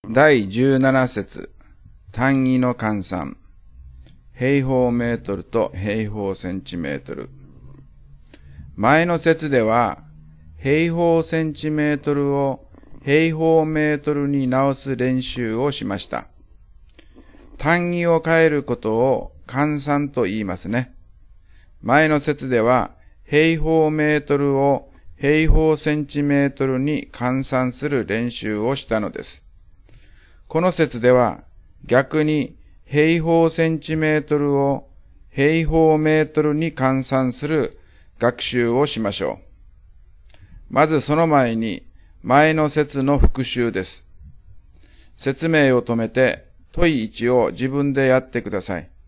第17節、単位の換算。平方メートルと平方センチメートル。前の節では、平方センチメートルを平方メートルに直す練習をしました。単位を変えることを換算と言いますね。前の節では、平方メートルを平方センチメートルに換算する練習をしたのです。この節では、逆に平方センチメートルを平方メートルに換算する学習をしましょう。まずその前に、前の節の復習です。説明を止めて、問1を自分でやってください。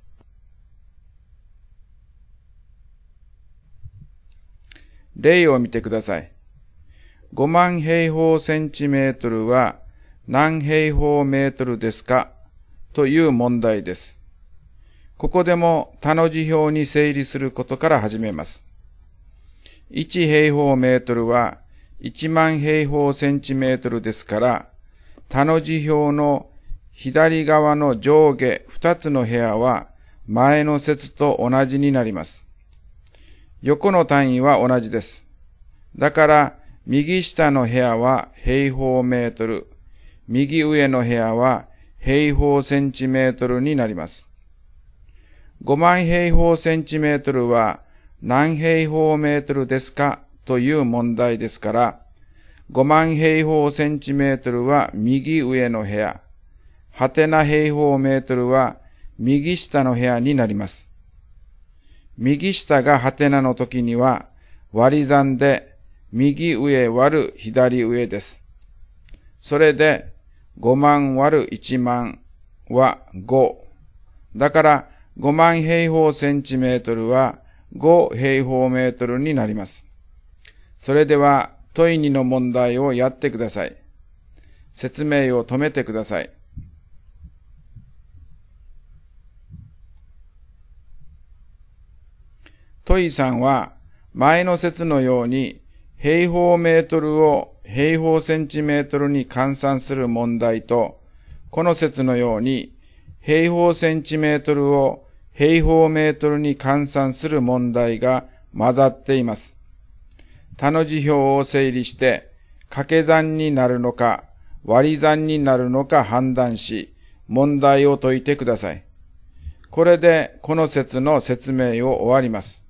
例を見てください。5万平方センチメートルは何平方メートルですかという問題です。ここでも他の辞表に整理することから始めます。1平方メートルは1万平方センチメートルですから、他の辞表の左側の上下2つの部屋は前の節と同じになります。横の単位は同じです。だから右下の部屋は平方メートル、右上の部屋は平方センチメートルになります。5万平方センチメートルは何平方メートルですかという問題ですから、5万平方センチメートルは右上の部屋、はてな平方メートルは右下の部屋になります。右下がはてなの時には割り算で右上割る左上です。それで5万割る1万は5。だから5万平方センチメートルは5平方メートルになります。それでは問2の問題をやってください。説明を止めてください。問3は前の節のように平方メートルを平方センチメートルに換算する問題と、この節のように平方センチメートルを平方メートルに換算する問題が混ざっています。他の辞表を整理して掛け算になるのか割り算になるのか判断し、問題を解いてください。これでこの節の説明を終わります。